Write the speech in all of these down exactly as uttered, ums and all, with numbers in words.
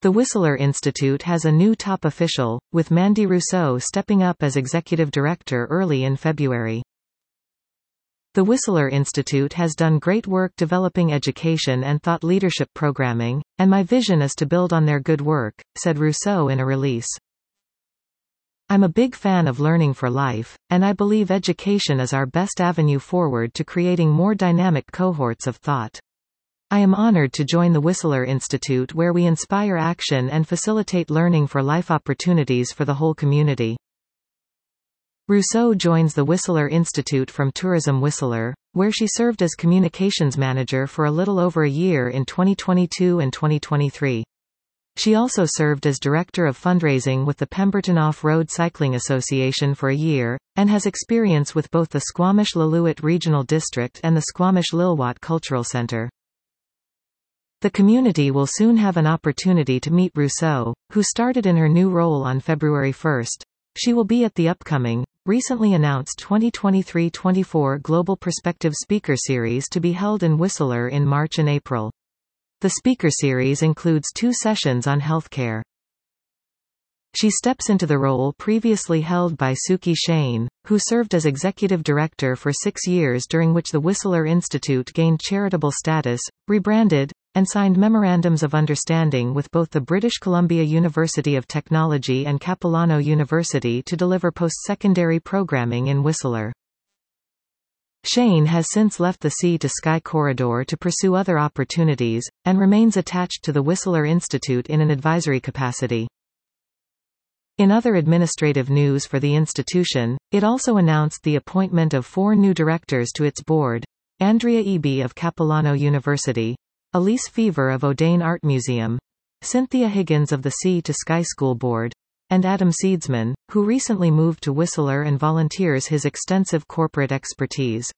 The Whistler Institute has a new top official, with Mandy Rousseau stepping up as executive director early in February. The Whistler Institute has done great work developing education and thought leadership programming, and my vision is to build on their good work, said Rousseau in a release. I'm a big fan of learning for life, and I believe education is our best avenue forward to creating more dynamic cohorts of thought. I am honored to join the Whistler Institute, where we inspire action and facilitate learning for life opportunities for the whole community. Rousseau joins the Whistler Institute from Tourism Whistler, where she served as communications manager for a little over a year in twenty twenty-two and twenty twenty-three. She also served as Director of Fundraising with the Pemberton Off-Road Cycling Association for a year, and has experience with both the Squamish-Lillooet Regional District and the Squamish-Lilwat Cultural Center. The community will soon have an opportunity to meet Rousseau, who started in her new role on February first. She will be at the upcoming, recently announced twenty twenty-three twenty-four Global Perspective Speaker Series to be held in Whistler in March and April. The speaker series includes two sessions on healthcare. She steps into the role previously held by Suki Shane, who served as executive director for six years, during which the Whistler Institute gained charitable status, rebranded, and signed memorandums of understanding with both the British Columbia University of Technology and Capilano University to deliver post-secondary programming in Whistler. Shane has since left the Sea to Sky corridor to pursue other opportunities, and remains attached to the Whistler Institute in an advisory capacity. In other administrative news for the institution, it also announced the appointment of four new directors to its board: Andrea Eby of Capilano University, Elise Fever of O'Dane Art Museum, Cynthia Higgins of the Sea to Sky School Board, and Adam Seedsman, who recently moved to Whistler and volunteers his extensive corporate expertise.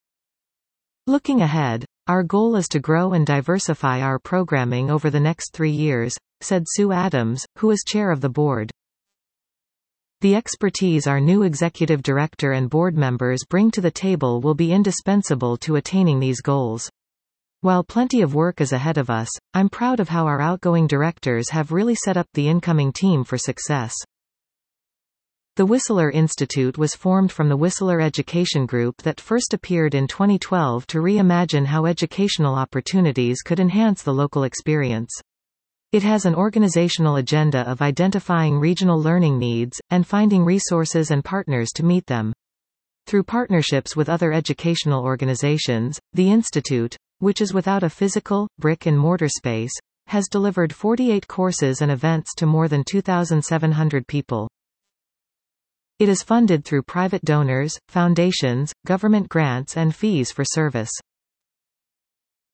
Looking ahead, our goal is to grow and diversify our programming over the next three years, said Sue Adams, who is chair of the board. The expertise our new executive director and board members bring to the table will be indispensable to attaining these goals. While plenty of work is ahead of us, I'm proud of how our outgoing directors have really set up the incoming team for success. The Whistler Institute was formed from the Whistler Education Group that first appeared in twenty twelve to reimagine how educational opportunities could enhance the local experience. It has an organizational agenda of identifying regional learning needs, and finding resources and partners to meet them. Through partnerships with other educational organizations, the Institute, which is without a physical, brick-and-mortar space, has delivered forty-eight courses and events to more than two thousand seven hundred people. It is funded through private donors, foundations, government grants and fees for service.